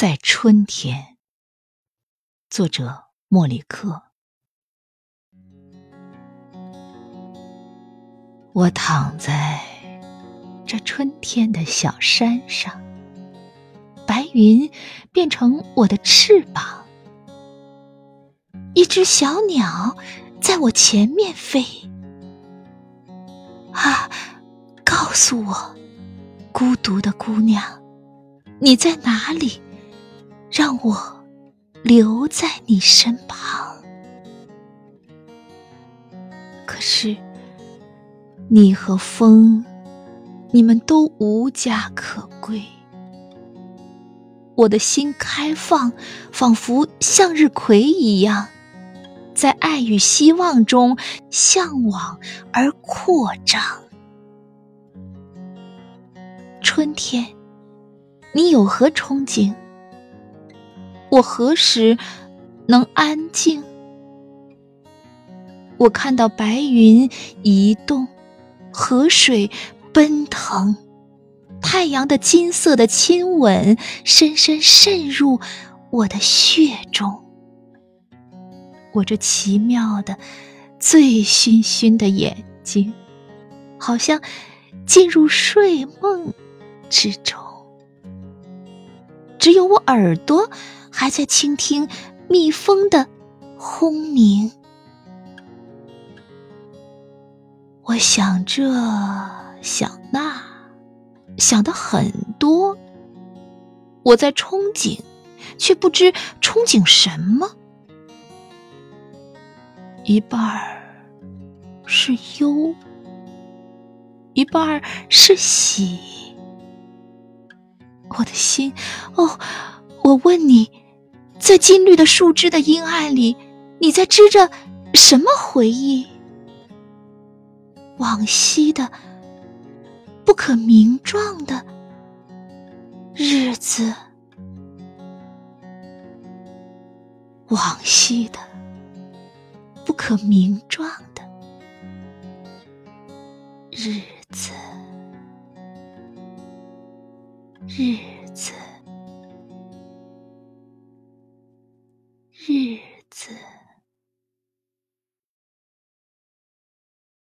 在春天。作者莫里克。我躺在这春天的小山上，白云变成我的翅膀，一只小鸟在我前面飞。啊，告诉我，孤独的姑娘，你在哪里？让我留在你身旁。可是你和风，你们都无家可归。我的心开放，仿佛向日葵一样，在爱与希望中向往而扩张。春天，你有何憧憬？我何时能安静？我看到白云移动，河水奔腾，太阳的金色的亲吻深深渗入我的血中。我这奇妙的醉醺醺的眼睛，好像进入睡梦之中，只有我耳朵还在倾听蜜蜂的轰鸣。我想这想那，想得很多，我在憧憬，却不知憧憬什么。一半是忧，一半是喜。我的心，哦，我问你，在金绿的树枝的阴暗里，你在织着什么回忆？往昔的不可名状的日子，往昔的不可名状的日子，日子。